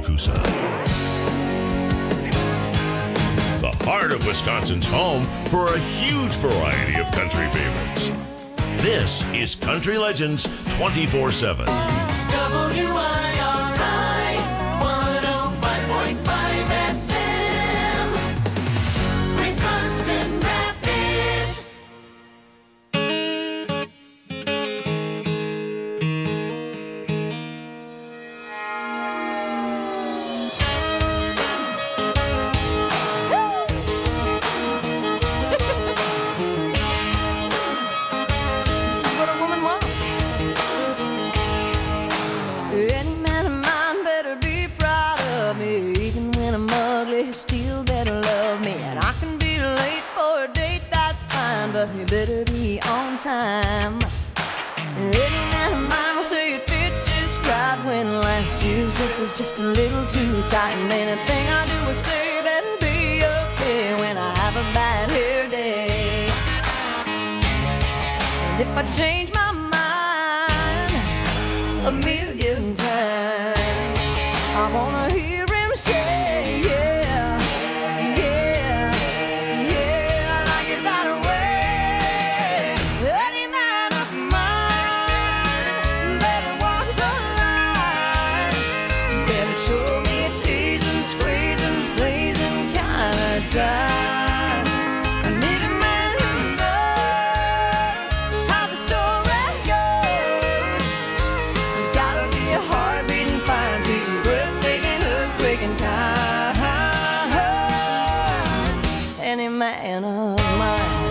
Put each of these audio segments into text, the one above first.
Coosa. The heart of Wisconsin's home for a huge variety of country favorites. This is Country Legends 24/7. WIRI 105.5 FM, Wisconsin Rapids. This is what a woman wants. Any man of mine better be proud of me. Even when I'm ugly, he still better love me. And I can be late for a date, that's fine, but he better be on time. Any man of mine will say it fits just right when last year's dress is just a little too tight. And anything I do or say better be okay when I have a bad hair day. And if I change my mind a million times, I wanna hear him say, yeah, yeah, yeah, I like it that way. Any man of mine better walk the line, better show me a teasing, squeezing, pleasing kind of time. I need a man who knows how the story goes. There's gotta be a heart-beating, fine-tuned, breathtaking, earthquaking kind. Any man of mine.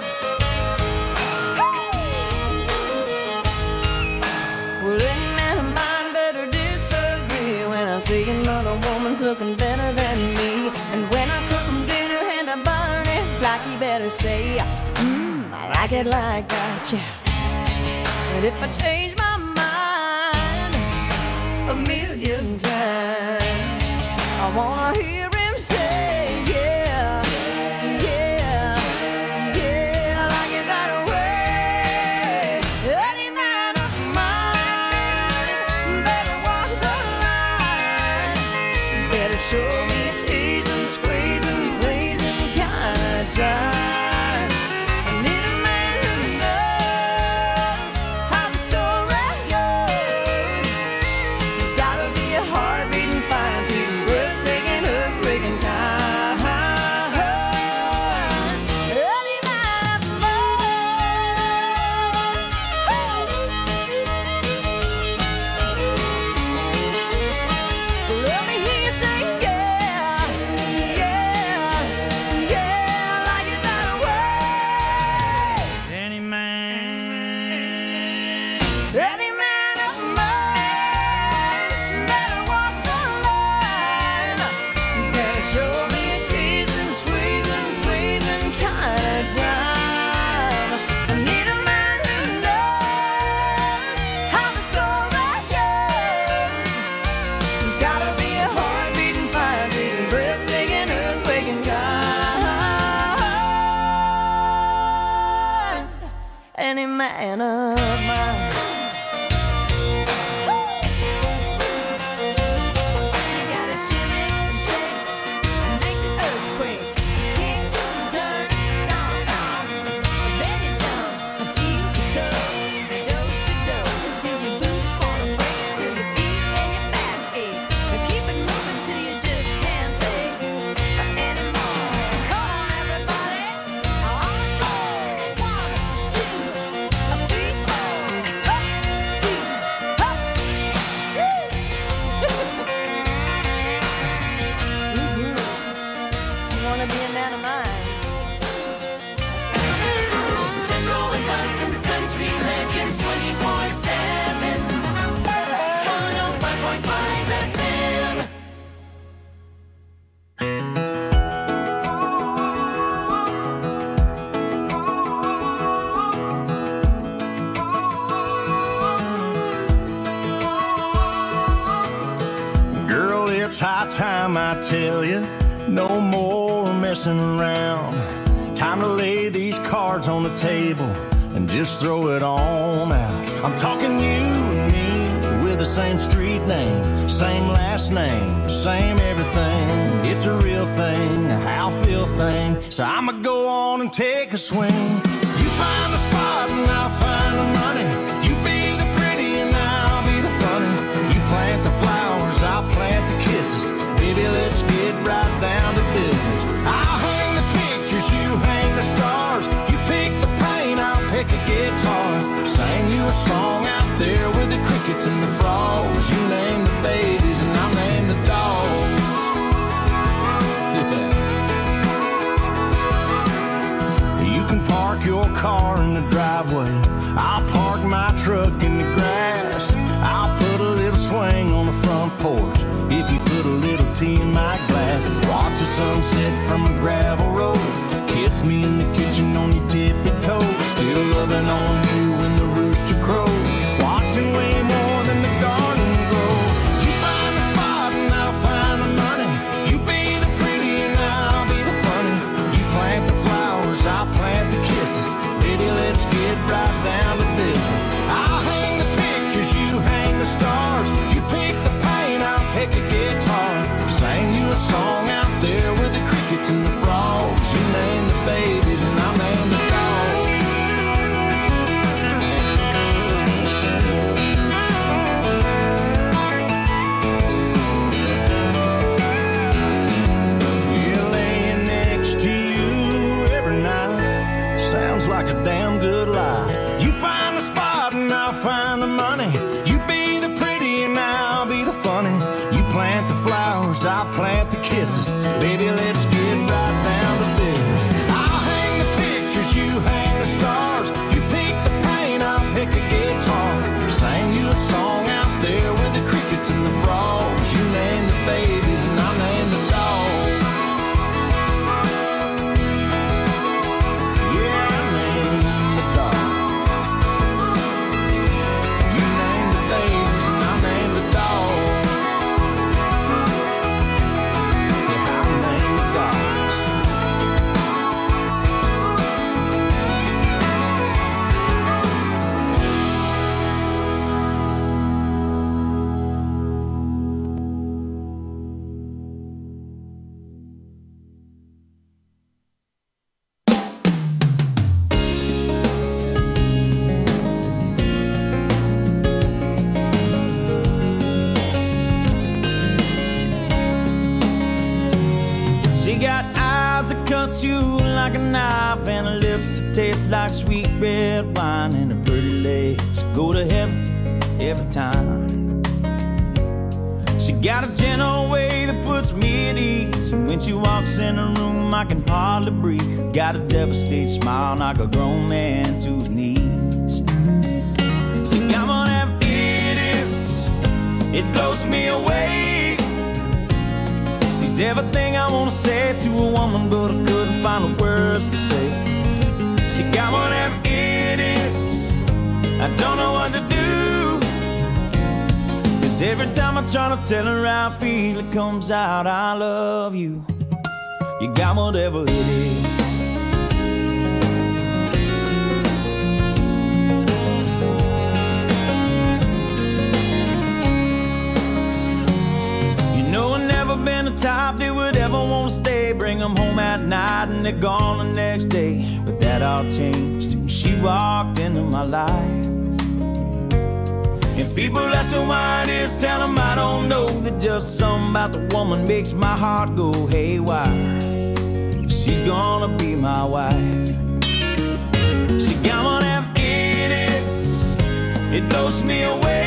Well, any man of mine better disagree when I see another woman's looking better than me. And when I cook him dinner and I burn it, like he better say, I like it like that, yeah. And if I change my mind a million times, I wanna hear him say, yeah, yeah, yeah, I like it that way. Any man of mine better walk the line, better show me a teasing, squeezing, pleasing kind of time. I need a man who knows how the story goes. There's gotta be a heart-beating, fine-tuned, breathtaking, earthquaking kind. Any man of mine. Let me hear you say, yeah, yeah, yeah, I like it that way. Any man. Any man of mine better walk the line, better show me a teasing, squeezing, pleasing kind of time. I need a man who knows how the story goes. There's gotta be a heart-beating, fine-beating, breathtaking, earthquaking kind. Any man of mine. You gotta shimmy, shake, and make the earthquake. Kick, turn, stomp, stomp. Then you jump and keep your toe. Dose to dose until your boots wanna break, till your feet and your back ache. But keep it moving till you just can't take anymore. Come on, everybody, on the floor. 1, 2, 3, 4. Up, 2, up. You wanna be a man of mine? Central Wisconsin's Country Legends 24/7, 105.5 FM. Girl, it's high time I tell you, no more messing around. Time to lay these cards on the table and just throw it on out. I'm talking you and me with a the same street name, same last name, same everything. It's a real thing, a how feel thing. So I'ma go on and take a swing. You find the spot and I'll find the money. You be the pretty and I'll be the funny. You plant the flowers, I'll plant the kisses. Baby, let's get right down to business. I'll hang the pictures, you hang the stars. You pick the paint, I'll pick a guitar. Sing you a song out there with the crickets and the frogs. You name the babies and I'll name the dogs. Yeah. You can park your car in the driveway. I'll park my truck in the grass. I'll put a little swing on the front porch. If you put a little tea in my glass, watch the sunset from a gravel road. Kiss me in the kitchen on your tippy toes. Still loving on you when the rooster crows. Watching way more than the garden grow. You find the spot and I'll find the money. You be the pretty and I'll be the funny. You plant the flowers, I'll plant the kisses. Baby, let's get right down to business. I'll hang the pictures, you hang the stars. You pick the paint, I'll pick a guitar. Sing you a song out there with the crickets and the frogs. You name the babies and I'll name the dogs. Yeah, laying next to you every night sounds like a damn good life. You find the spot and I'll find the money. You be the pretty and I'll be the funny. You plant the flowers, I'll plant the kisses. Baby, let's get right down to business. I'll hang the pictures, you hang the stars. You pick the paint, I'll pick a guitar. Sing you a song out there with the crickets and the frogs. You name the babies and I'll name the dogs. Yeah, I name the dogs. You name the babies and I'll name the dogs. Yeah, I'll name the dogs. She got eyes that cut you like a knife and her lips that taste like sweet red wine and her pretty legs go to heaven every time. She got a gentle way that puts me at ease, and when she walks in the room I can hardly breathe. Got a devastated smile, knock a grown man to his knees. She got one of them idiots, it blows me away. She's everything I wanna say to a woman, but I couldn't find the words to say. She got one of them idiots, I don't know what to do. 'Cause every time I try to tell her how I feel, it comes out, I love you. You got whatever it is. Been the type that would ever want to stay, bring them home at night and they're gone the next day. But that all changed when she walked into my life. And people ask her why it is, tell them I don't know, that just something about the woman makes my heart go haywire. She's gonna be my wife. She got one of them idiots, it blows me away.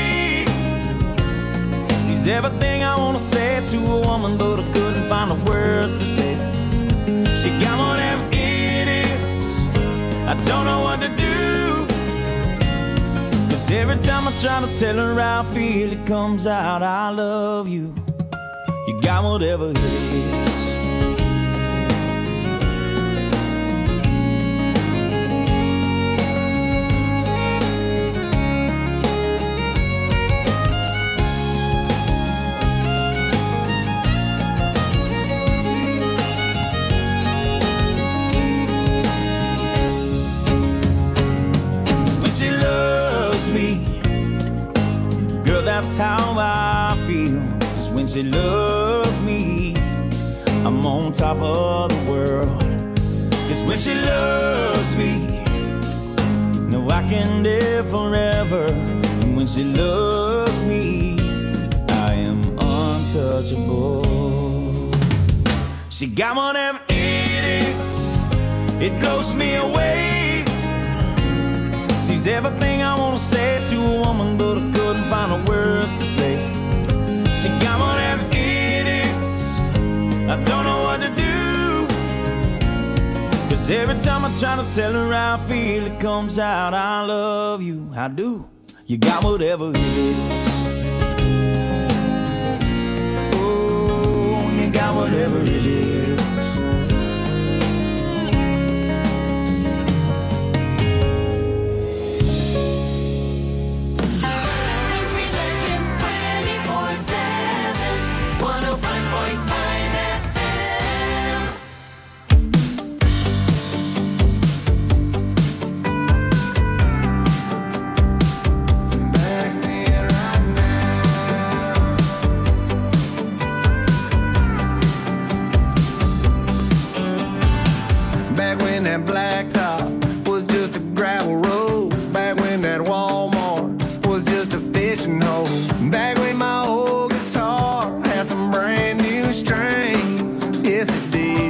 She's everything I wanna say to a woman, but I couldn't find the words to say. She got one of them idiots, I don't know what to do. 'Cause every time I try to tell her how I feel, it comes out, I love you. You got whatever it is. that's how I feel. 'Cause when she loves me, I'm on top of the world. 'Cause when she loves me, no, I can live forever. And when she loves me, I am untouchable. She got whatever it is, it blows me away. She's everything I wanna say to a woman, but I couldn't find the words to say. She got whatever it is, I don't know what to do. 'Cause every time I try to tell her how I feel, it comes out, I love you, I do. You got whatever it is. Oh, you got whatever it is. Country Legends 24/7, 105.5 FM. Back then, right now. Back when that blacktop was just a gravel road. Back when that Walmart was just a fishing hole. Back when my old guitar had some brand new strings. Yes, it did.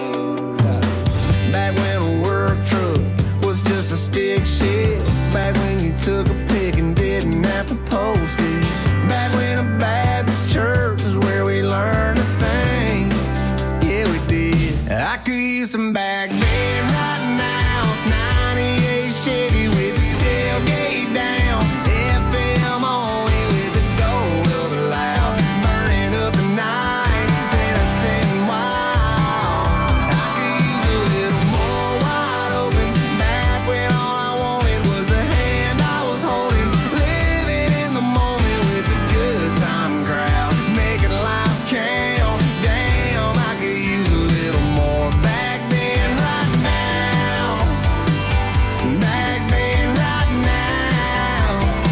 Back when a work truck was just a stick shift. Back when you took a pic and didn't have to post it. Back when a Baptist church is where we learned to sing. Yeah, we did. I could use some back then right now. 98 Chevy with the tailgate down. FM only with the gold of the loud. Burning up the night, then I said wow. I could use a little more wide open. Back when all I wanted was the hand I was holding. Living in the moment with the good time crowd. Making life count. Damn, I could use a little more. Back then, right now. Back then, right now.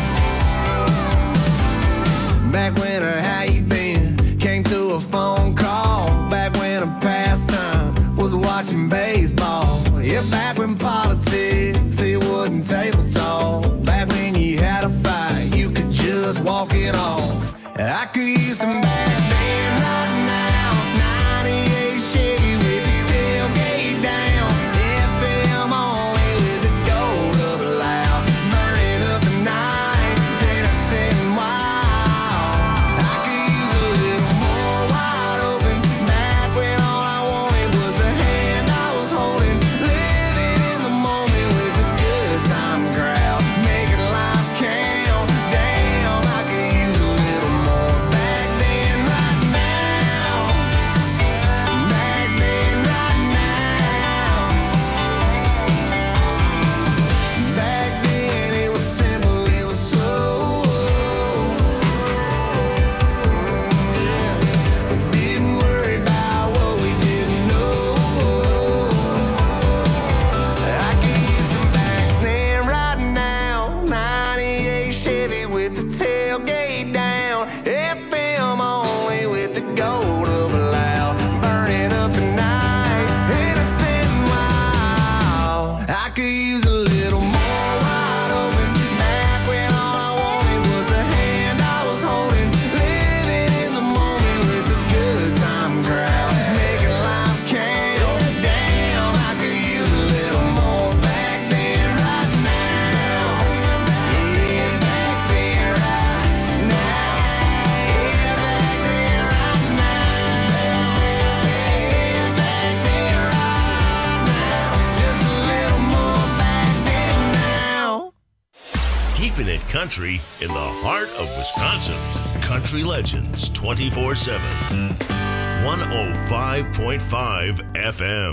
Back when a how you been came through a phone call. Back when a pastime was watching baseball. Yeah, back when politics, it wasn't table talk. Back when you had a fight, you could just walk it off. I could use some back then right now. 98 Chevy with the tailgate down. FM only with the gold of the loud. Burning up the night, then I said wow. I could use a little more wide open. Back when all I wanted was the hand I was holding. Living in the moment with the good time crowd. Making life count. Damn, I could use a little more. Back then, right now. Back then, right now. Back then it was simple, it was slow. We didn't worry about what we didn't know. I could use some back then right now. 98 Chevy with the tailgate down. FM only with the gold of a loud. Burning up the night. And I said wow. I could use a little more wide open. Back when all I wanted was the hand I was holding. Living in the moment with the good time crowd. Making life count. Damn, I could use a little more. Back then, right now. Yeah, back then, right now. Yeah, back then, right now. Yeah, back then, right now. Just a little more back then now. Keeping it country in the heart of Wisconsin. Country Legends 24/7. 105.5 FM.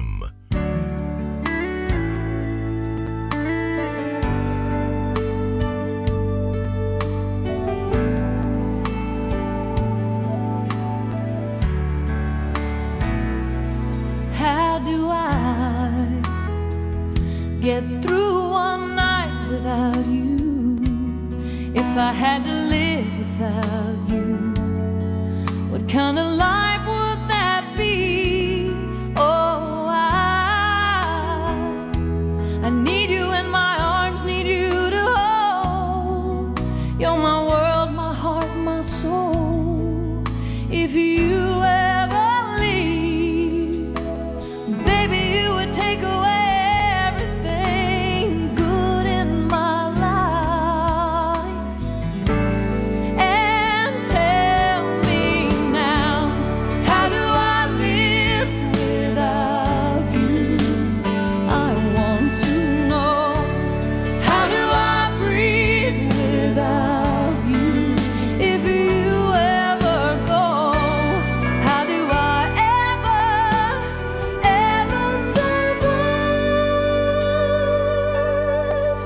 How do I get through one night without you? If I had to live with without you? What kind of life would that be? Oh, I need you in my arms, need you to hold. You're my world, my heart, my soul. If you ever leave, baby, you would take away everything good in my life. And tell me now, how do I live without you? I want to know. How do I breathe without you? If you ever go, how do I ever survive?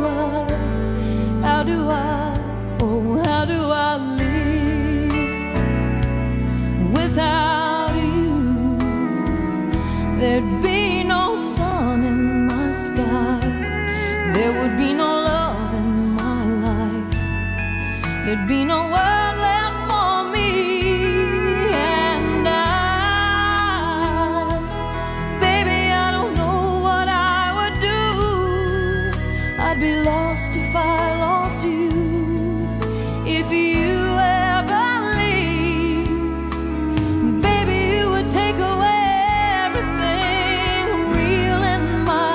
How do I live without you? There'd be no sun in my sky. There would be no love in my life. There'd be no world left for me. And baby, I don't know what I would do. I'd be lost if I lost you. If you ever leave, baby, you would take away everything real in my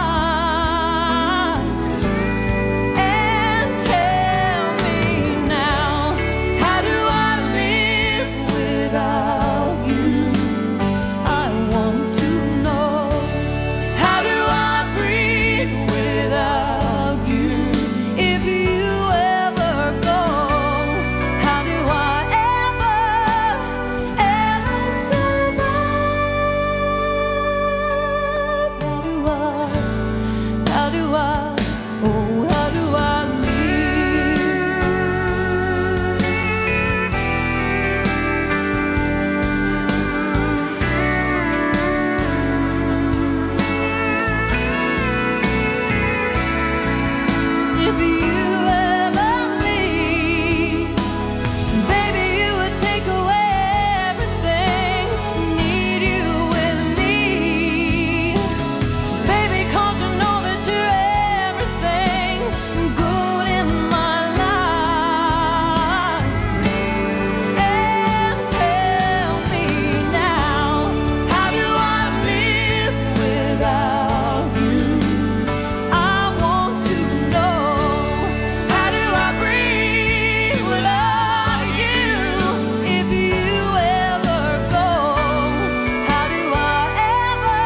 life. And tell me now, how do I live without you? I want to know. How do I breathe without you? If you ever go, how do I ever survive? How do I, oh, how do I if you ever leave, baby, you would take away everything. Need you with me, baby, 'cause you know that you're everything good in my life. And tell me now, how do I live without you? I want to know. How do I breathe without you? If you ever go, how do I ever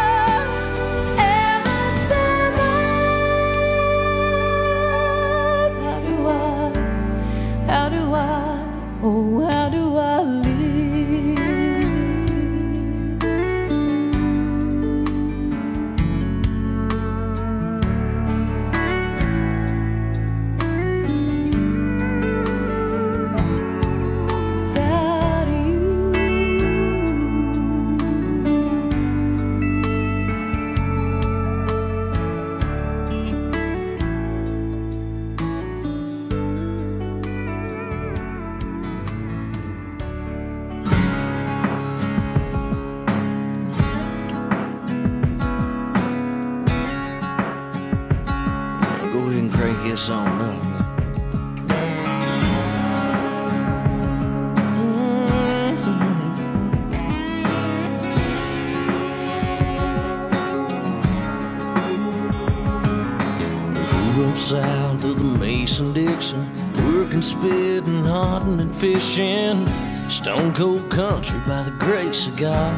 survive? How do I, oh, how do I live? Without you. Go ahead and crank this on up. Grew up south of the Mason-Dixon, working, spitting, hunting, and fishing. Stone cold country by the grace of God.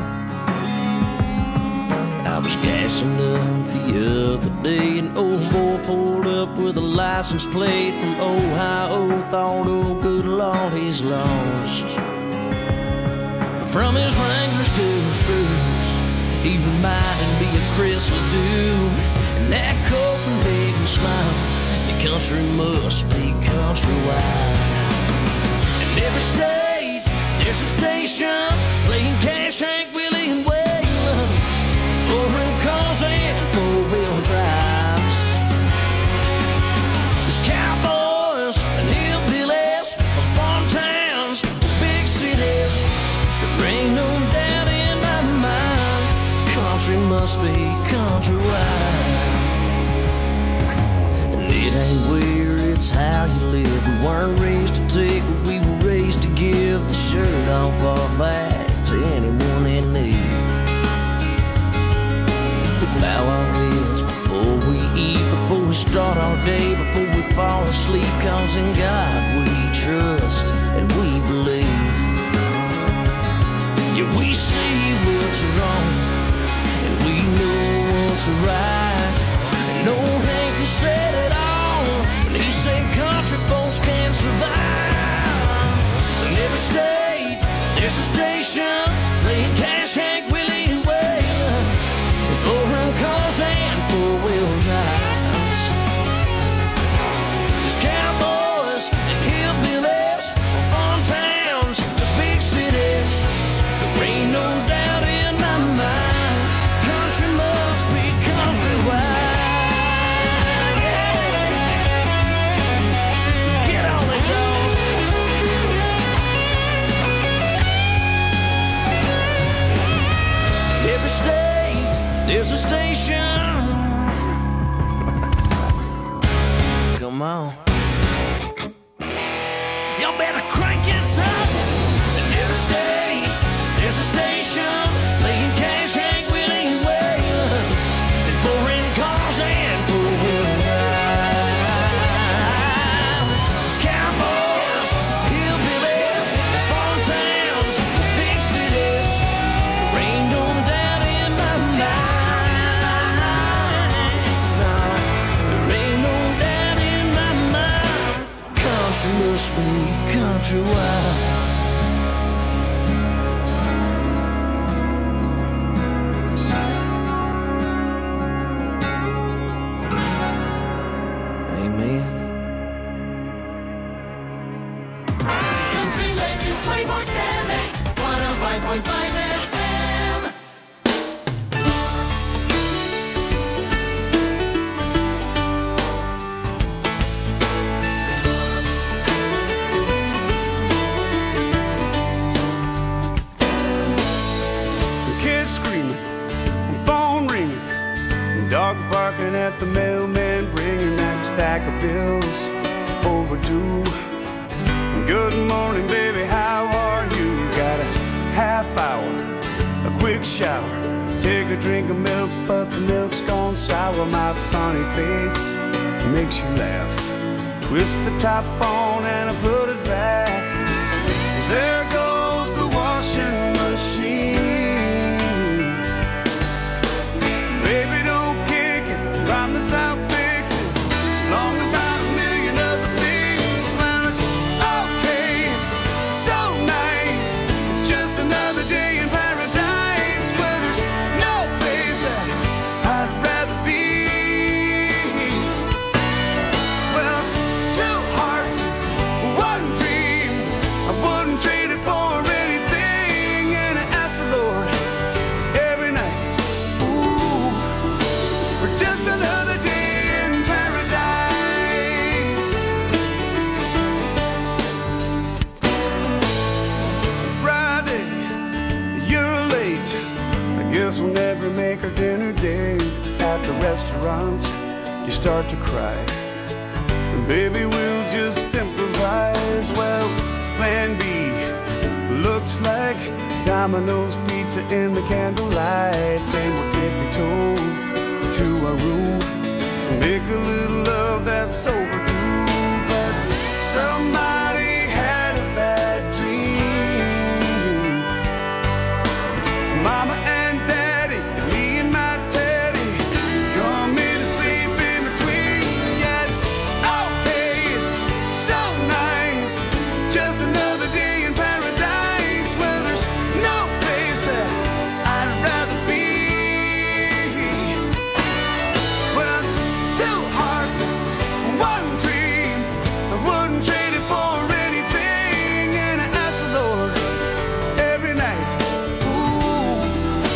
I was gassing up the other day, an old boy pulled up with a license plate from Ohio. Thought, oh, good Lord, he's lost. But from his Wranglers to his boots, he reminded me of Chris Ledoux. And that Copenhagen smile, the country must be countrywide. In every state, there's a station playing Cash, Hank, Willie, and Waylon. Foreign cars and four-wheel drives. There's cowboys and hillbillies, farm country must be countrywide. And it ain't where, it's how you live. We weren't raised to take, but we were raised to give the shirt off our back to anyone in need. We bow our heads before we eat, before we start our day, before we fall asleep, 'cause in God we trust and we believe. Yeah, we see what's wrong and we know what's right. And old Hank who said it all when he said country folks can't survive. In every state there's a station playing Cash, Hank, Willie, and Waylon, foreign cars and four-wheel drives. There's cowboys and hillbillies, farm towns to big cities. There ain't no doubt in my mind, country must be countrywide. Yeah. Get on it, dog. Every state, there's a station. Come on. Y'all better crank this up. In every state, there's a station playing Cash, Hank, Willie, and Waylon, and foreign cars and four-wheel drives. There's cowboys, hillbillies, farm towns, big cities. There ain't no doubt in my mind. There ain't no doubt in my mind. Country must be countrywide. Amen. Country Legends 24/7, 105.5 FM. Kids screaming, phone ringing, dog barking at the mailman, bringing that stack of bills overdue. Good morning, baby, how are you? Got a half hour, a quick shower, take a drink of milk, but the milk's gone sour. My funny face makes you laugh. Twist the top on and I put it back. There goes the washing machine. Baby, don't kick it, promise I'll fix it. Long about a million other things. Well, it's okay, it's so nice. It's just another day in paradise where there's no place that I'd rather be. Well, it's two hearts, one dream. I wouldn't trade it for anything. And I ask the Lord every night, ooh, for just another day in paradise. Friday, you're late. I guess we'll never make our dinner date. At the restaurant, you start to cry. And baby, we'll just improvise. Well, plan B looks like Domino's pizza in the candlelight. Then we'll tippy-toe to our room, make a little love that's overdue. But somebody had a bad dream. Mama and Daddy, and me and my Teddy, come in and sleep in between. Yeah, it's okay, it's so nice. Just another day in paradise where there's no place that I'd rather be. Well, it's two hearts, one dream. I wouldn't trade it for anything. And I ask the Lord every night, ooh,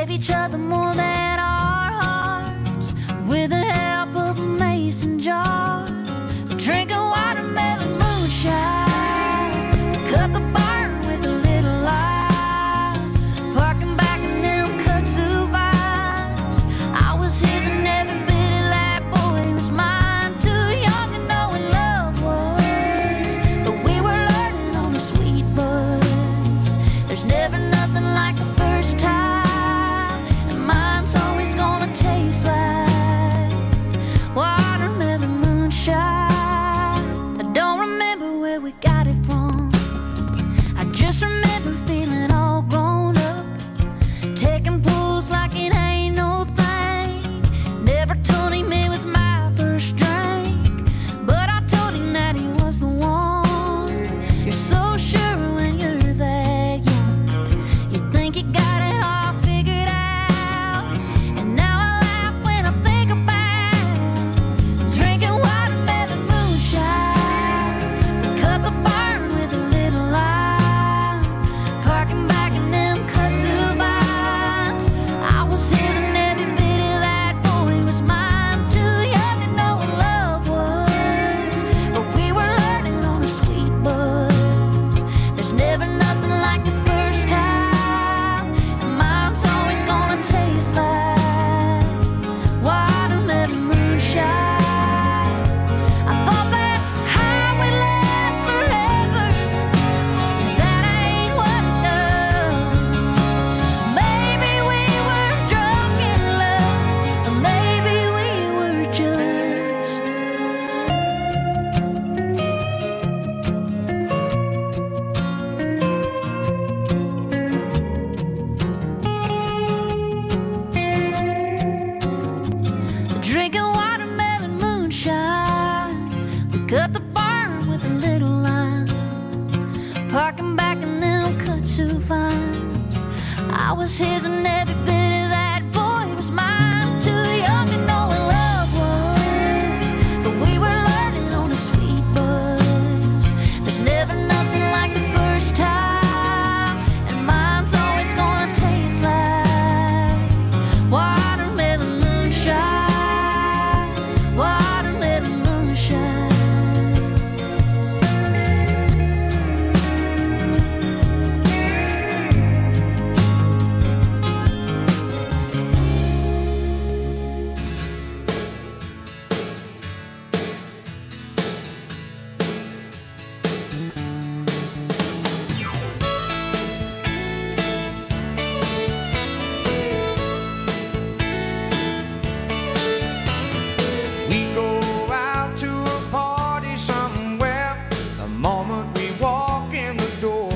gave each other more than our hearts with the help of a mason jar. Drinking watermelon moonshine, cut the barn with a little light, parking back in them kudzu vines. I was his and every bit of that boy was mine. Too young to know what love was, but we were learning on the sweet buzz. There's never nothing like the first time, and mine's always gonna taste like watermelon moonshine. I don't remember where we got it from, I just remember feeling all grown up, taking pulls like it ain't no thing. Never told him it was my first drink, but I told him that he was the one. You're so sure when you're that young, you think you got it all figured out. And now I laugh when I think about drinking watermelon moonshine. We cut the barn with a little lime, parking back in them kudzu vines. I was his and every bit of that boy was mine. Too young to know what love was, but we were learning on a sweet buzz. There's never nothing like the first time, and mine's always gonna taste like watermelon moonshine. I thought that high would last forever, that ain't what it does. Maybe we were drunk in love, or maybe we were just drinking watermelon moonshine. We cut the barn with a little lime, parking back in them kudzu vines. I was his and every bit of that boy was mine. Too young to know what love was, but we were learning on a sweet buzz. There's never nothing like the first time, and mine's always gonna taste like watermelon moonshine. Watermelon moonshine. We go out to a party somewhere. The moment we walk in the door,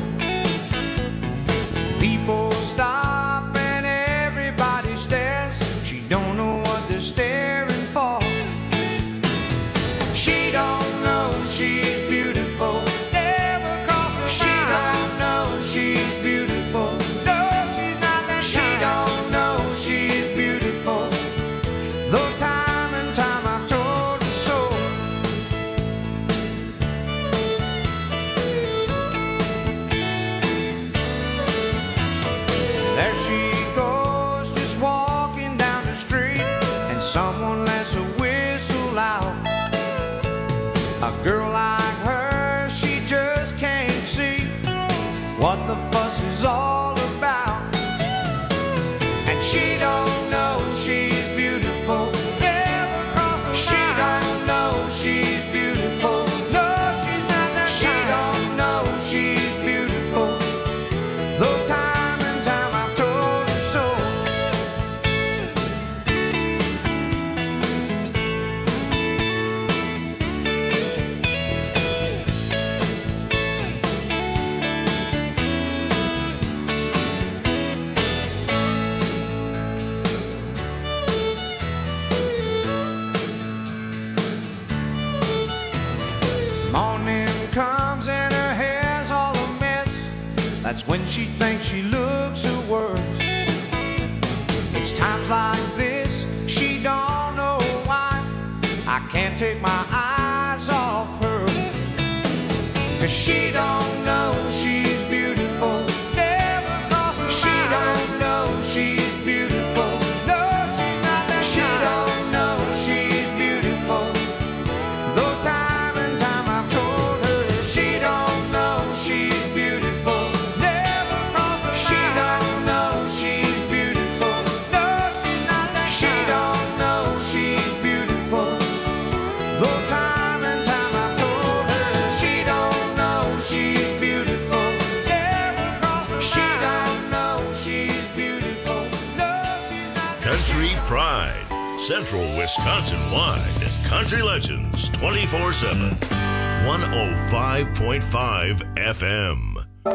people stop and everybody stares. She don't know what they're staring for. She don't know she's beautiful. Never crossed her mind. She don't know she's beautiful. No, she's not that She don't know she's beautiful. Though time and time I've told her so. There she goes, just walking down the street, and someone lets a whistle out. A girl like her, she just can't see what the fuss is all about. And she don't know she's beautiful. Never crossed her mind. She don't know she's beautiful. No, she's not that She don't know she's beautiful. Though time and time I've told her so. Morning comes and her hair's all a mess. That's when she thinks she looks her worst. It's times like this she don't know why I can't take my eyes off her. 'Cause she don't know she's beautiful. Never crossed her mind. She don't know she's beautiful. Country Pride. Central Wisconsin-wide. Country Legends 24/7. 105.5 FM.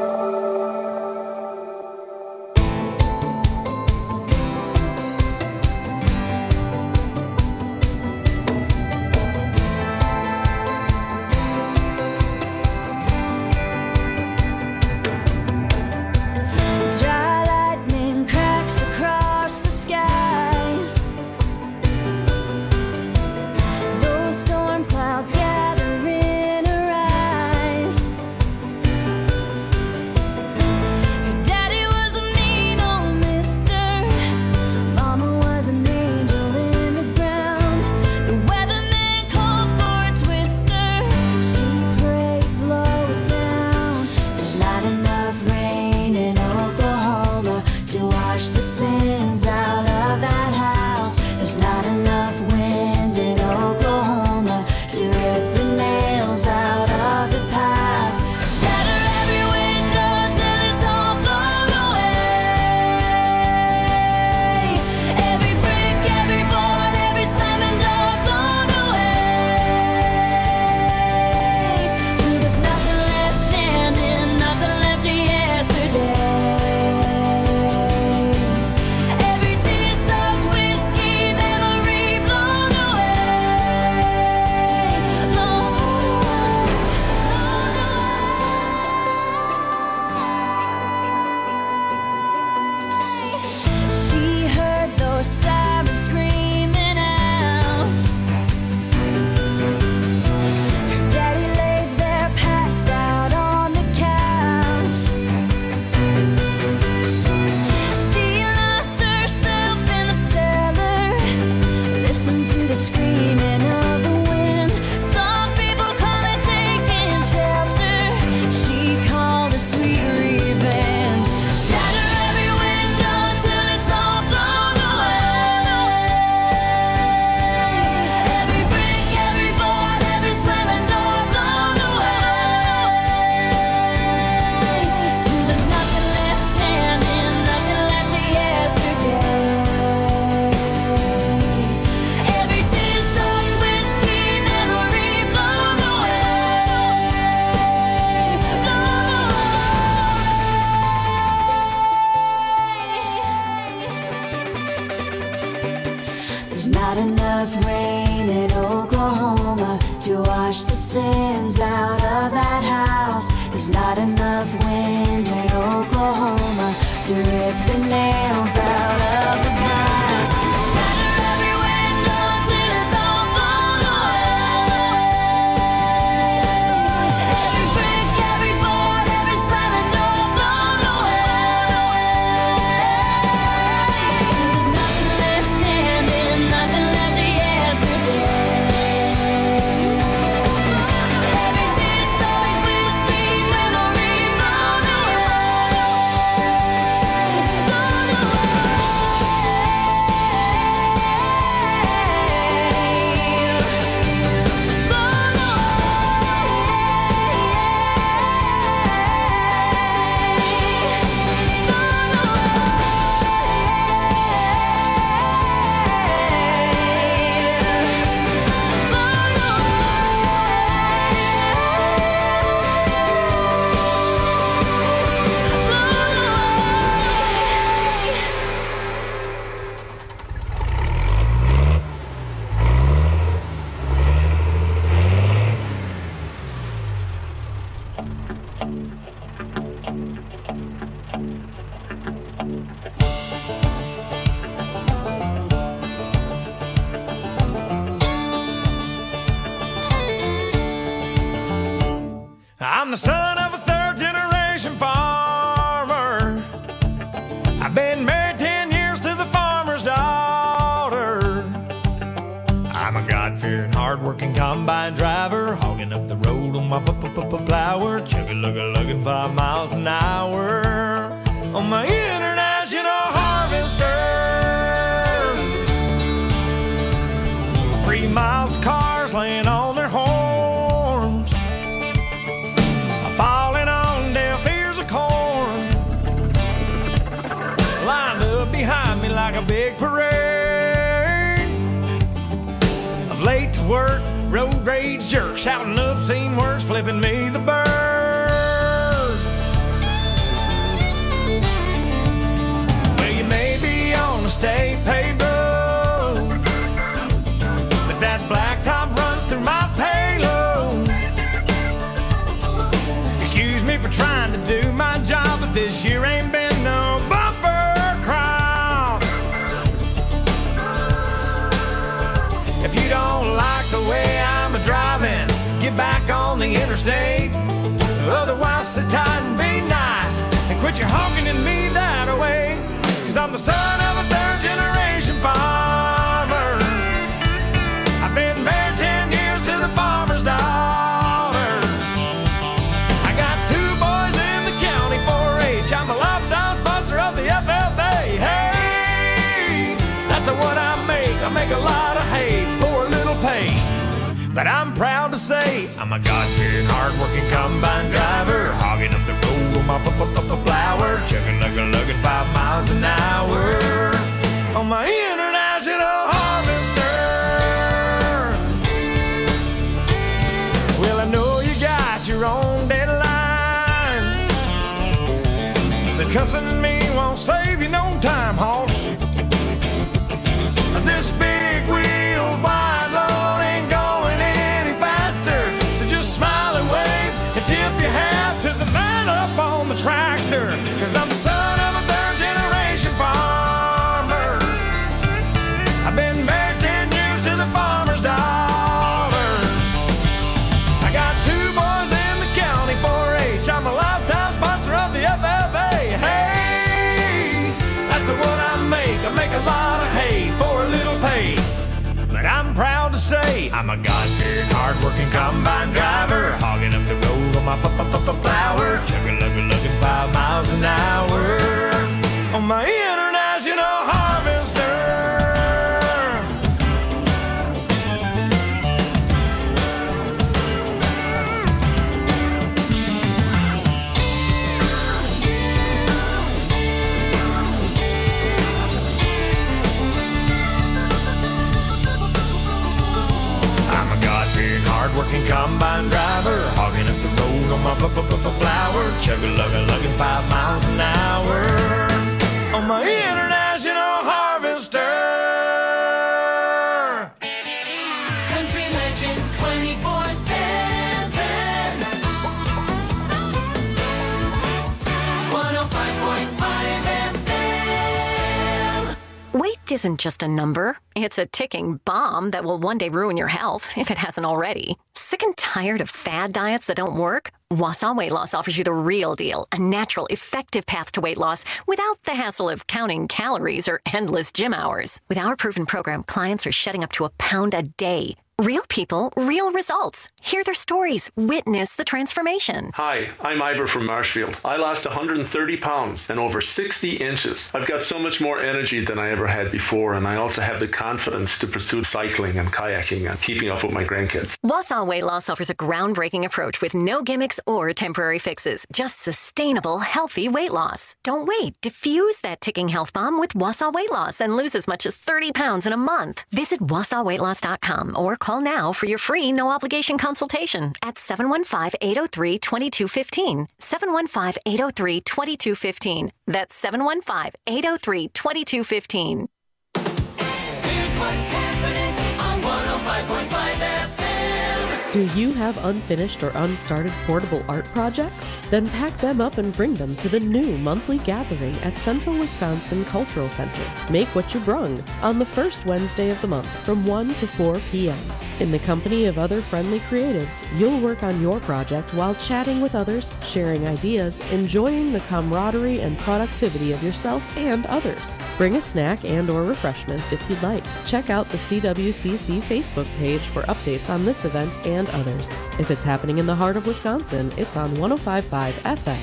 There's not enough rain in Oklahoma to wash the sins out of that house. There's not enough wind in Oklahoma to rip the nails out of the past. Shatter every window till it's all blown away. Every brick, every board, every slamming door's blown away. Till there's nothing left standing, nothing left of yesterday. Every tear soaked with sweet memory blown away. Blown I'm the son of a third-generation farmer. I've been married 10 years to the farmer's daughter. I'm a God-fearing, hard-working combine driver, hogging up the road on my plower, chugga-lugga-lugging 5 miles an hour on my international harvester. 3 miles of cars laying on their horns, falling on deaf ears of corn, lined up behind me like a big parade. work, road rage jerk, shouting obscene words, flipping me the bird. Well, you may be on a state paved road, but that blacktop runs through my payload. Excuse me for trying to do my job, but this year ain't been no bumper crop. If you don't like the way I'm driving, get back on the interstate. Otherwise, sit tight and be nice and quit your honking at me that way. 'Cause I'm the son of a third-generation farmer. I've been married 10 years to the farmer's daughter. I got 2 boys in the county 4-H. I'm a lifetime sponsor of the FFA. Hey, that's what I make. I make a lot of hay for a little pay. But I'm proud to say I'm a God-fearing, hard-working combine driver, hogging up the road on my flower, chugging, lugging 5 miles an hour on my international harvester. Well, I know you got your own deadlines, but cussing at me won't save you no time, hoss. This big wheel wide load ain't going any faster, so just smile and wave and tip your hat to the man up on the tractor. 'Cause I'm the son of a third-generation farmer. I've been married 10 years to the farmer's daughter. I got 2 boys in the county 4-H. I'm a lifetime sponsor of the FFA. Hey, that's what I make. I make a lot of hay for a little pay. But I'm proud to say I'm a God-fearing, hard-working combine driver, hogging up the road on my flower, chugging, lugging 5 miles an hour on my international harvester. Hard-working combine driver, hogging up the road on my flower, chugging, lugging 5 miles an hour on my international harvester. Country Legends 24/7. 105.5 FM. Weight isn't just a number. It's a ticking bomb that will one day ruin your health, if it hasn't already. Sick and tired of fad diets that don't work? Wausau Weight Loss offers you the real deal, a natural, effective path to weight loss without the hassle of counting calories or endless gym hours. With our proven program, clients are shedding up to a pound a day. Real people, real results. Hear their stories. Witness the transformation. Hi, I'm Ivor from Marshfield. I lost 130 pounds and over 60 inches. I've got so much more energy than I ever had before, and I also have the confidence to pursue cycling and kayaking and keeping up with my grandkids. Wausau Weight Loss offers a groundbreaking approach with no gimmicks or temporary fixes, just sustainable, healthy weight loss. Don't wait. Diffuse that ticking health bomb with Wausau Weight Loss and lose as much as 30 pounds in a month. Visit WausauWeightLoss.com or call now for your free no-obligation consultation at 715-803-2215. 715-803-2215. That's 715-803-2215. Here's what's happening on 105.5 FM. Do you have unfinished or unstarted portable art projects? Then pack them up and bring them to the new monthly gathering at Central Wisconsin Cultural Center. Make what you brung on the first Wednesday of the month from 1 to 4 p.m. In the company of other friendly creatives, you'll work on your project while chatting with others, sharing ideas, enjoying the camaraderie and productivity of yourself and others. Bring a snack and or refreshments if you'd like. Check out the CWCC Facebook page for updates on this event and others. If it's happening in the heart of Wisconsin, it's on 105.5 FM.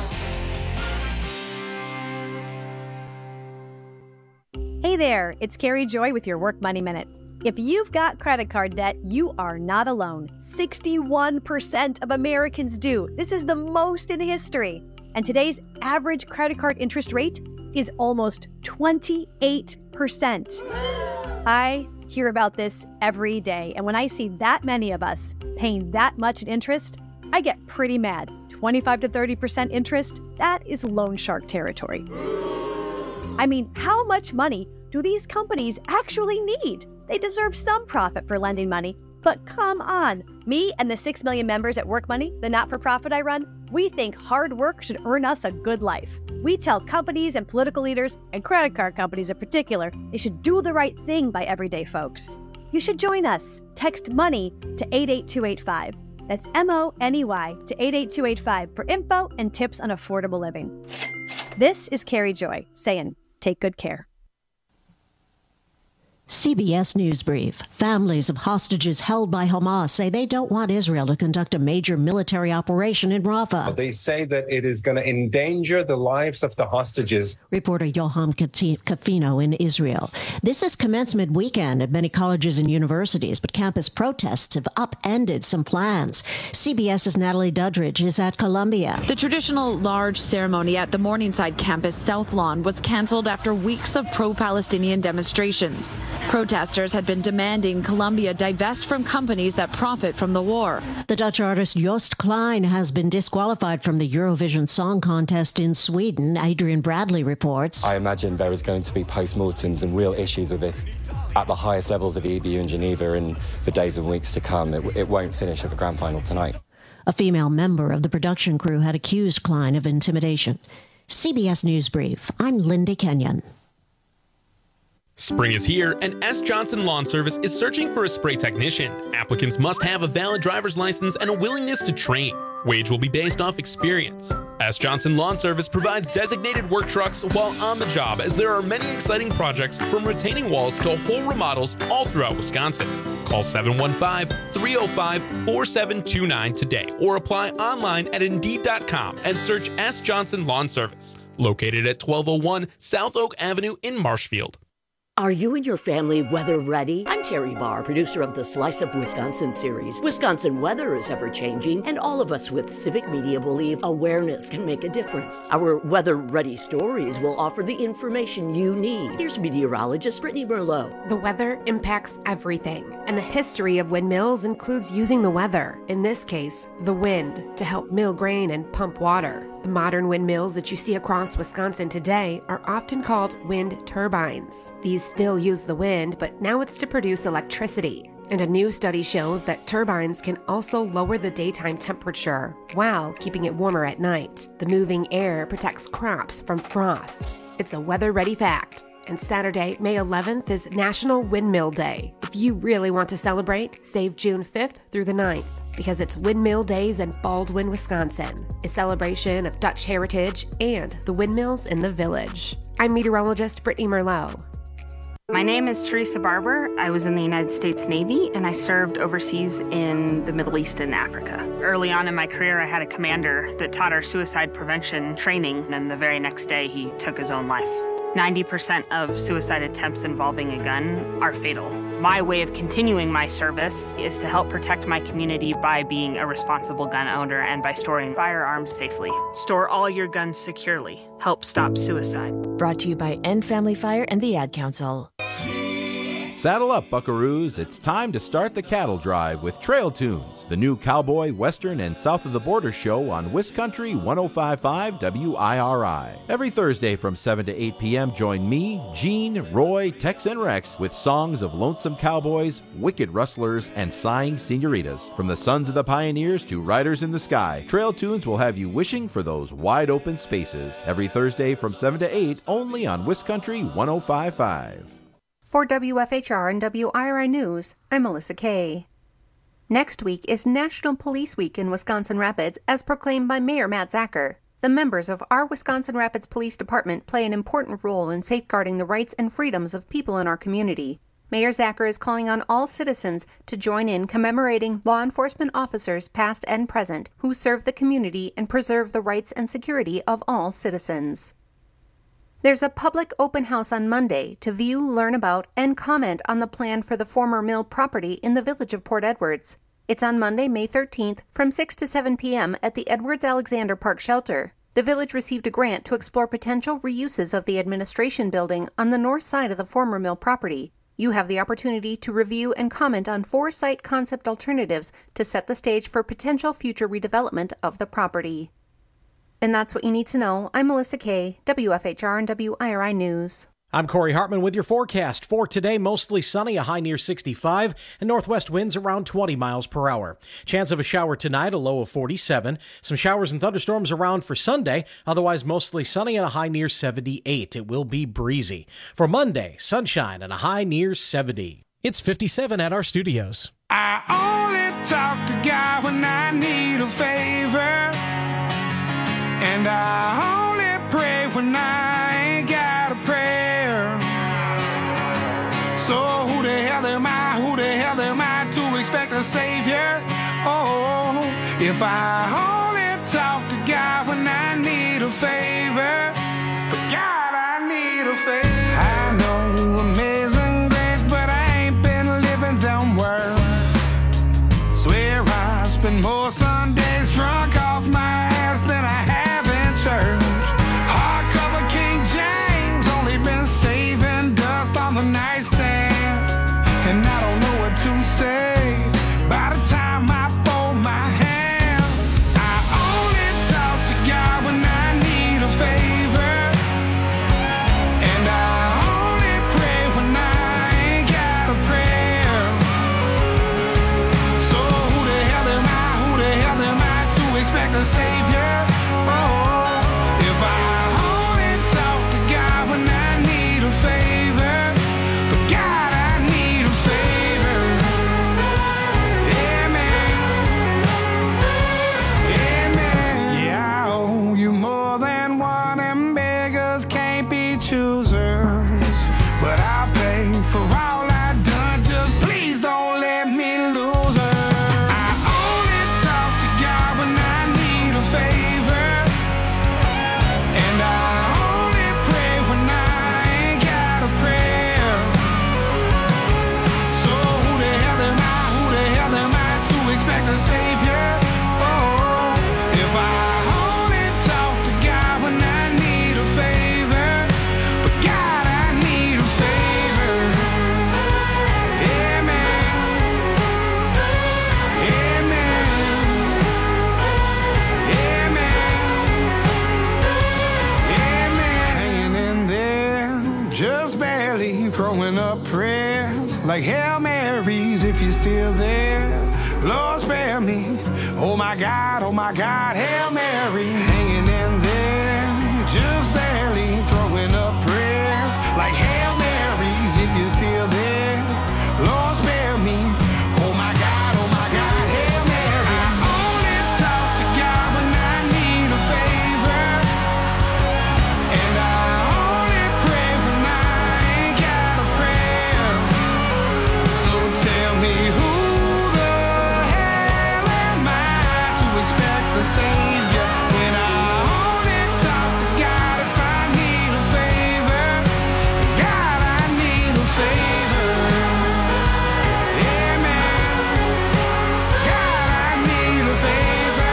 Hey there, it's Carrie Joy with your Work Money Minute. If you've got credit card debt, you are not alone. 61% of Americans do. This is the most in history. And today's average credit card interest rate is almost 28%. I hear about this every day, and when I see that many of us paying that much in interest, I get pretty mad. 25 to 30% interest, that is loan shark territory. I mean, how much money do these companies actually need? They deserve some profit for lending money, but come on. Me and the 6 million members at Work Money, the not-for-profit I run, we think hard work should earn us a good life. We tell companies and political leaders, and credit card companies in particular, they should do the right thing by everyday folks. You should join us. Text MONEY to 88285. That's MONEY to 88285 for info and tips on affordable living. This is Carrie Joy saying, take good care. CBS News Brief. Families of hostages held by Hamas say they don't want Israel to conduct a major military operation in Rafah. They say that it is going to endanger the lives of the hostages. Reporter Yoham Kafino in Israel. This is commencement weekend at many colleges and universities, but campus protests have upended some plans. CBS's Natalie Duddridge is at Columbia. The traditional large ceremony at the Morningside campus South Lawn was canceled after weeks of pro-Palestinian demonstrations. Protesters had been demanding Columbia divest from companies that profit from the war. The Dutch artist Joost Klein has been disqualified from the Eurovision Song Contest in Sweden. Adrian Bradley reports. I imagine there is going to be postmortems and real issues with this at the highest levels of the EBU in Geneva in the days and weeks to come. It won't finish at the grand final tonight. A female member of the production crew had accused Klein of intimidation. CBS News Brief. I'm Linda Kenyon. Spring is here, and S. Johnson Lawn Service is searching for a spray technician. Applicants must have a valid driver's license and a willingness to train. Wage will be based off experience. S. Johnson Lawn Service provides designated work trucks while on the job, as there are many exciting projects from retaining walls to whole remodels all throughout Wisconsin. Call 715-305-4729 today or apply online at Indeed.com and search S. Johnson Lawn Service, located at 1201 South Oak Avenue in Marshfield. Are you and your family weather ready? I'm Terry Barr, producer of the Slice of Wisconsin series. Wisconsin weather is ever-changing, and all of us with civic media believe awareness can make a difference. Our weather-ready stories will offer the information you need. Here's meteorologist Brittany Merlot. The weather impacts everything, and the history of windmills includes using the weather, in this case, the wind, to help mill grain and pump water. The modern windmills that you see across Wisconsin today are often called wind turbines. These still use the wind, but now it's to produce electricity. And a new study shows that turbines can also lower the daytime temperature while keeping it warmer at night. The moving air protects crops from frost. It's a weather-ready fact. And Saturday, May 11th is National Windmill Day. If you really want to celebrate, save June 5th through the 9th. Because it's Windmill Days in Baldwin, Wisconsin, a celebration of Dutch heritage and the windmills in the village. I'm meteorologist Brittany Merlot. My name is Teresa Barber. I was in the United States Navy, and I served overseas in the Middle East and Africa. Early on in my career, I had a commander that taught our suicide prevention training, and the very next day, he took his own life. 90% of suicide attempts involving a gun are fatal. My way of continuing my service is to help protect my community by being a responsible gun owner and by storing firearms safely. Store all your guns securely. Help stop suicide. Brought to you by End Family Fire and the Ad Council. Saddle up, buckaroos. It's time to start the cattle drive with Trail Tunes, the new cowboy, western, and south of the border show on Wiscountry 105.5 WIRI. Every Thursday from 7 to 8 p.m., join me, Gene, Roy, Tex, and Rex with songs of lonesome cowboys, wicked rustlers, and sighing senoritas. From the sons of the pioneers to riders in the sky, Trail Tunes will have you wishing for those wide open spaces. Every Thursday from 7 to 8, only on Wiscountry 105.5. For WFHR and WIRI News, I'm Melissa Kay. Next week is National Police Week in Wisconsin Rapids, as proclaimed by Mayor Matt Zacher. The members of our Wisconsin Rapids Police Department play an important role in safeguarding the rights and freedoms of people in our community. Mayor Zacher is calling on all citizens to join in commemorating law enforcement officers past and present who serve the community and preserve the rights and security of all citizens. There's a public open house on Monday to view, learn about, and comment on the plan for the former mill property in the village of Port Edwards. It's on Monday, May 13th from 6 to 7 p.m. at the Edwards Alexander Park Shelter. The village received a grant to explore potential reuses of the administration building on the north side of the former mill property. You have the opportunity to review and comment on 4 site concept alternatives to set the stage for potential future redevelopment of the property. And that's what you need to know. I'm Melissa Kay, WFHR and WIRI News. I'm Corey Hartman with your forecast. For today, mostly sunny, a high near 65, and northwest winds around 20 miles per hour. Chance of a shower tonight, a low of 47. Some showers and thunderstorms around for Sunday, otherwise mostly sunny and a high near 78. It will be breezy. For Monday, sunshine and a high near 70. It's 57 at our studios. I only talk to God when I need a favor, and I only pray when I ain't got a prayer. So who the hell am I to expect a savior? Oh, if I only talk to God when I need a favor, but God, I need a favor. I know amazing grace, but I ain't been living them words. Swear I spend more Sundays drunk off my ass than I have in church. Hardcover King James, only been saving dust on the nightstand. And I don't know what to say by the time I fold my hands. I only talk to God when I need a favor, and I only pray when I ain't got a prayer. So who the hell am I to expect a savior? Oh, if I only talk to God when I need a favor, but God, I need a favor. Amen. Amen. Yeah, I owe you more than one, and beggars can't be choosers. But I'll pay for all I've done, just please don't let me lose her. I only talk to God when I need a favor, and I only pray when I ain't got a prayer. So who the hell am I to expect a savior? Oh, if I only talk to God when I need a favor, but God, I need a favor. Amen. Amen. Amen. Hanging in there, just barely throwing up prayers like Hail Marys if you're still there. Lord, spare me. Oh my God, Hail Mary. Hanging in there, just barely throwing up prayers like Hail Marys if you're still there. Lord, spare me. Oh my God, Hail Mary. I only talk to God when I need a favor, and I only pray when I ain't got a prayer. So tell me who the hell am I to expect the savior when I only talk to God if I need a favor? God, I need a favor. Amen. God, I need a favor.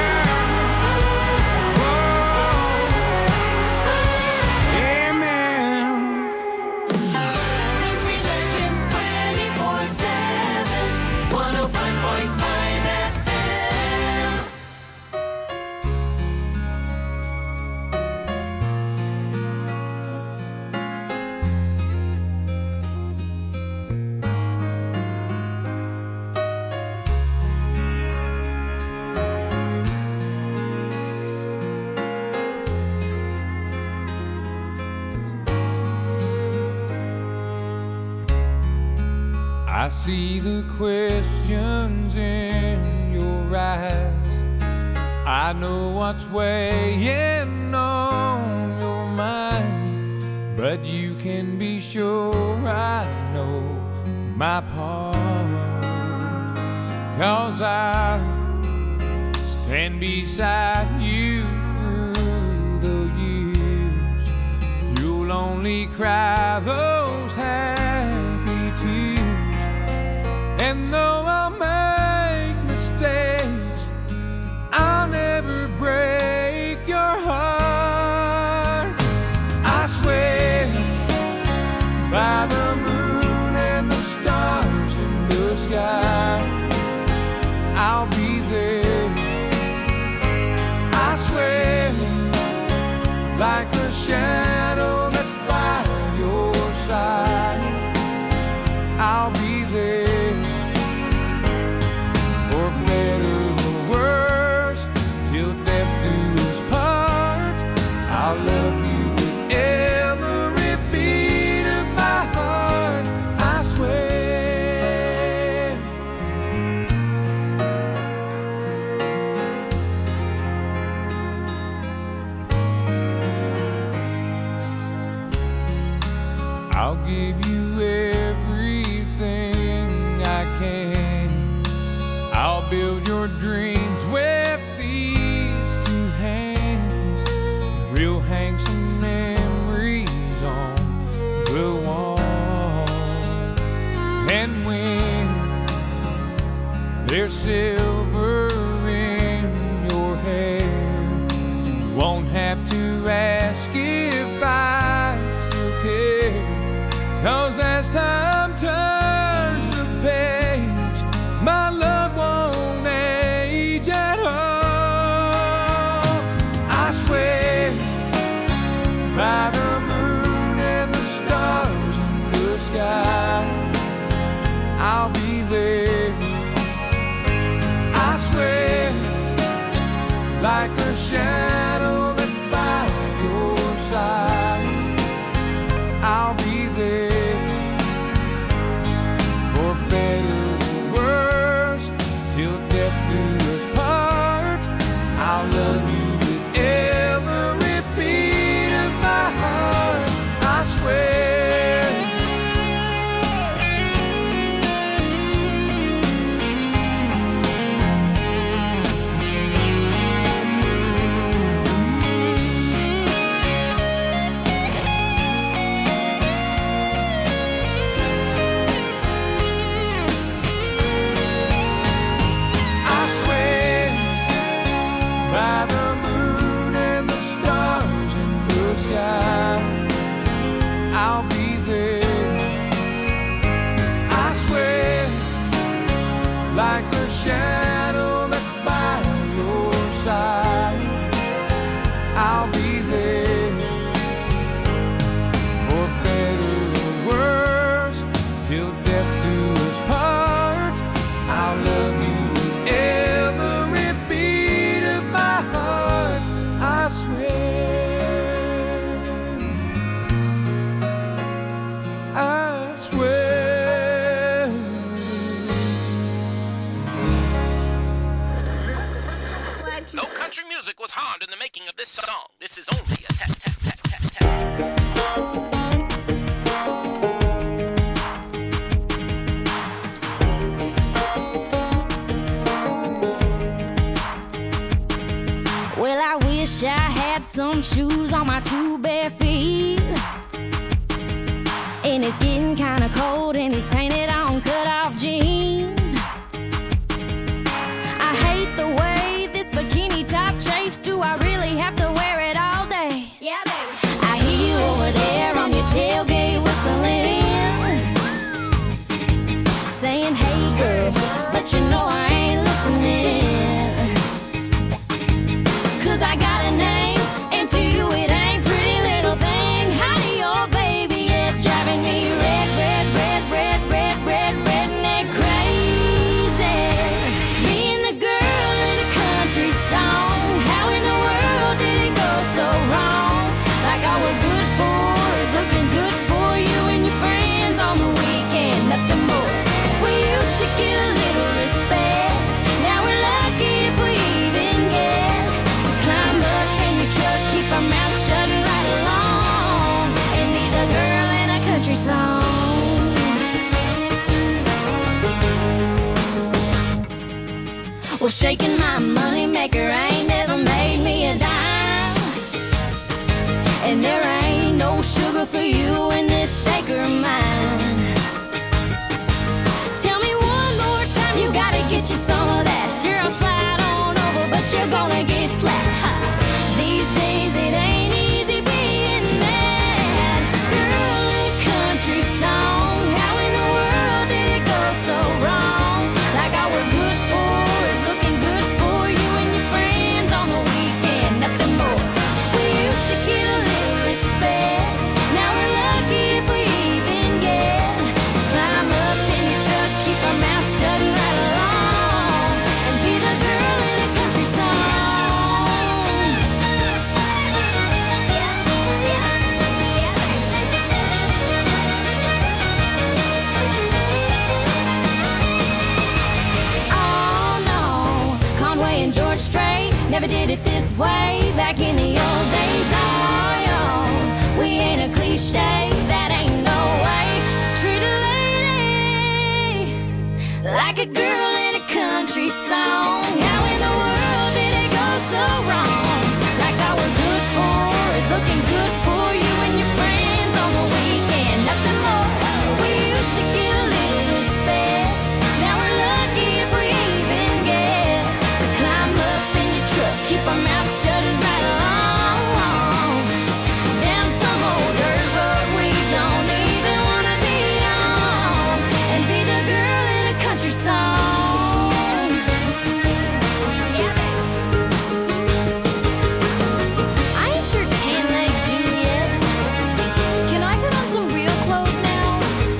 Oh, amen. Country Legends 24/7, 105.5 FM. I see the questions in your eyes. I know what's weighing on your mind, but you can be sure I know my part. 'Cause I stand beside you through the years. You'll only cry those happy tears. And though I'll make mistakes, I'll never break your heart. I swear by the moon and the you everything I can. I'll build your dreams with these two hands. We'll hang some memories on the wall. And when there's silver in your hair, you won't have to ask if I still care. 'Cause as time turns the page, my love won't age at all. I swear by the moon and the stars in the sky, I'll be there. I swear, like a shadow that's by your side, I'll be there. For better or worse, till death do us part, I'll love you with every beat of my heart. I swear. By the moon and the stars in the sky, I'll be there. I swear, like a shadow that's by your side, I'll be there. For better or worse, till death do us part, I'll love you with every beat of my heart. I swear, I swear. No country music was harmed in the making of this song. This is only a test. Well, I wish I had some shoes on my two bare feet. And it's getting kinda cold in these painted on cut-off jeans. I hate the way this bikini top chafes. Do I really have to wear it all day? Yeah, baby. I hear you over there on your tailgate whistling, saying, hey girl, but you know I ain't listening. 'Cause I got a name, and to you it ain't pretty little thing. Hi to your baby, it's driving me red, redneck crazy. Being the girl in a country song, how in the world did it go so wrong? Like all we're good for is looking good for you and your friends on the weekend, nothing more. We used to get a little respect, now we're lucky if we even get to climb up in your truck, keep our mouth shut and ride along, and be the girl in a country song. Well, shaking my money maker ain't never made me a dime, and there ain't no sugar for you in this shaker of mine. Tell me one more time, you gotta get you some of that. Sure, I'll slide on over, but you're gonna get slapped. Ha. These days it ain't easy being that girl in a country song. How in the world did it go so wrong? Like all we're good for is looking good for you and your friends on the weekend, nothing more. We used to get a little respect, now we're lucky if we even get to climb up in your truck, keep our mouth shut and ride along, and be the girl in a country song. Oh no, Conway and George Strait never did it this way back in the old days. Oh, yo, we ain't a cliche, that ain't no way to a girl in a country song. How in the world did it go so wrong? Like all we're good for is looking good for you and your friends on the weekend. Nothing more. We used to get a little respect. Now we're lucky if we even get to climb up in your truck, keep our mouth shut and ride along down some old dirt road we don't even wanna be on, and be the girl in a country song. I ain't sure tan leg Juliet. Can I put on some real clothes now?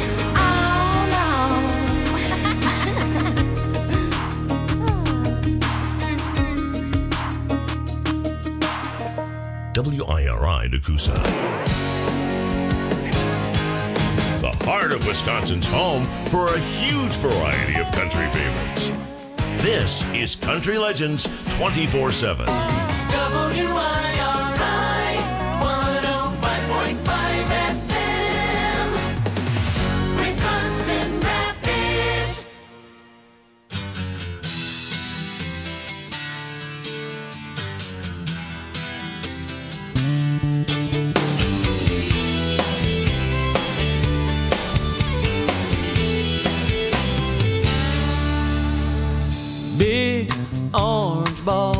WIRI Nakusa. The heart of Wisconsin's home for a huge variety of country favorites. This is Country Legends 24/7. WIRI 105.5 FM, Wisconsin Rapids. Big orange ball